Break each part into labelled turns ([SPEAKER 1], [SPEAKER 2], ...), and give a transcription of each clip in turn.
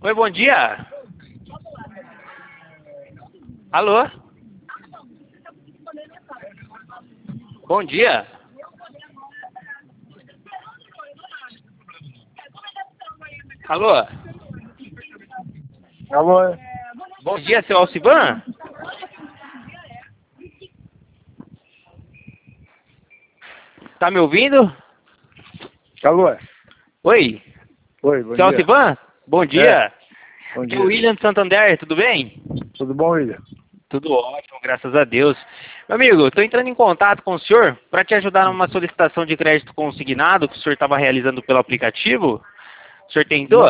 [SPEAKER 1] Oi, bom dia. Alô? Bom dia. Alô?
[SPEAKER 2] Alô?
[SPEAKER 1] Bom dia, seu Alcivan? Tá me ouvindo?
[SPEAKER 2] Alô?
[SPEAKER 1] Oi?
[SPEAKER 2] Oi, bom
[SPEAKER 1] Seu
[SPEAKER 2] dia.
[SPEAKER 1] Alcivan? Bom dia.
[SPEAKER 2] Bom
[SPEAKER 1] Aqui é
[SPEAKER 2] dia.
[SPEAKER 1] o William de Santander, tudo bem?
[SPEAKER 2] Tudo bom, William?
[SPEAKER 1] Tudo ótimo, graças a Deus. Meu amigo, estou entrando em contato com o senhor para te ajudar numa solicitação de crédito consignado que o senhor estava realizando pelo aplicativo. O senhor tentou?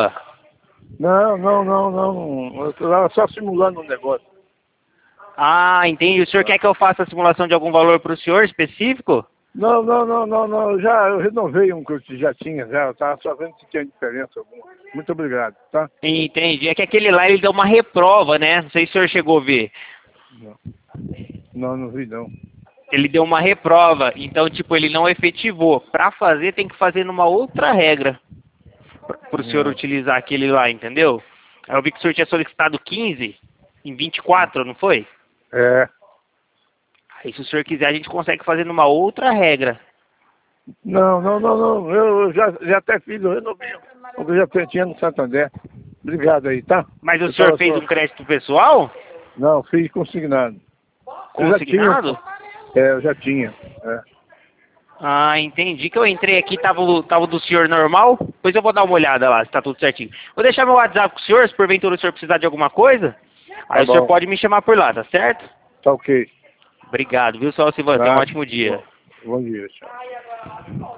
[SPEAKER 2] Não. Eu estava só simulando um negócio.
[SPEAKER 1] Ah, entendi. O senhor quer que eu faça a simulação de algum valor para o senhor específico?
[SPEAKER 2] Não. Eu renovei um que eu já tinha, já. Eu estava só vendo se tinha diferença alguma. Muito obrigado, tá?
[SPEAKER 1] Entendi. É que aquele lá ele deu uma reprova, né? Não sei se o senhor chegou a ver.
[SPEAKER 2] Não vi não.
[SPEAKER 1] Ele deu uma reprova, então, tipo, ele não efetivou. Para fazer, tem que fazer numa outra regra para o senhor utilizar aquele lá, entendeu? Aí eu vi que o senhor tinha solicitado 15 em 24, não foi?
[SPEAKER 2] É.
[SPEAKER 1] Aí se o senhor quiser, a gente consegue fazer numa outra regra.
[SPEAKER 2] Não. Eu já até fiz, eu renovei. Eu já tinha no Santander. Obrigado aí, tá?
[SPEAKER 1] Mas o
[SPEAKER 2] Eu
[SPEAKER 1] senhor
[SPEAKER 2] tava
[SPEAKER 1] fez
[SPEAKER 2] só...
[SPEAKER 1] um crédito pessoal?
[SPEAKER 2] Não, fiz consignado. Eu já tinha.
[SPEAKER 1] Consignado?
[SPEAKER 2] Eu já tinha. É.
[SPEAKER 1] Ah, entendi. Que eu entrei aqui, tava do senhor normal. Depois eu vou dar uma olhada lá, se tá tudo certinho. Vou deixar meu WhatsApp com o senhor, se porventura o senhor precisar de alguma coisa.
[SPEAKER 2] Tá
[SPEAKER 1] Aí o senhor
[SPEAKER 2] bom.
[SPEAKER 1] pode me chamar por lá, tá certo?
[SPEAKER 2] Tá ok.
[SPEAKER 1] Obrigado, viu, Sr. Silvano? Tenha um
[SPEAKER 2] Tá.
[SPEAKER 1] ótimo dia.
[SPEAKER 2] Bom dia, tchau.